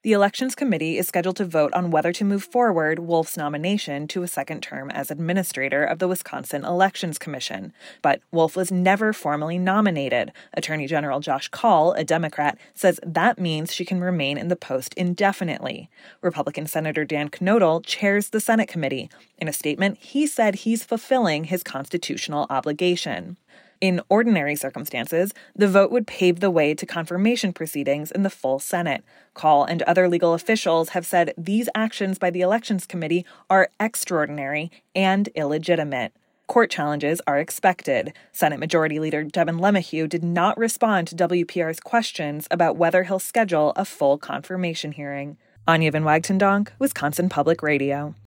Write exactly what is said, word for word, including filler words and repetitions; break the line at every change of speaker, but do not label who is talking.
The Elections Committee is scheduled to vote on whether to move forward Wolf's nomination to a second term as administrator of the Wisconsin Elections Commission. But Wolf was never formally nominated. Attorney General Josh Kaul, a Democrat, says that means she can remain in the post indefinitely. Republican Senator Dan Knodel chairs the Senate committee. In a statement, he said he's fulfilling his constitutional obligation. In ordinary circumstances, the vote would pave the way to confirmation proceedings in the full Senate. Kaul and other legal officials have said these actions by the Elections Committee are extraordinary and illegitimate. Court challenges are expected. Senate Majority Leader Devin LeMahieu did not respond to W P R's questions about whether he'll schedule a full confirmation hearing. Anya Van Wagtendonk, Wisconsin Public Radio.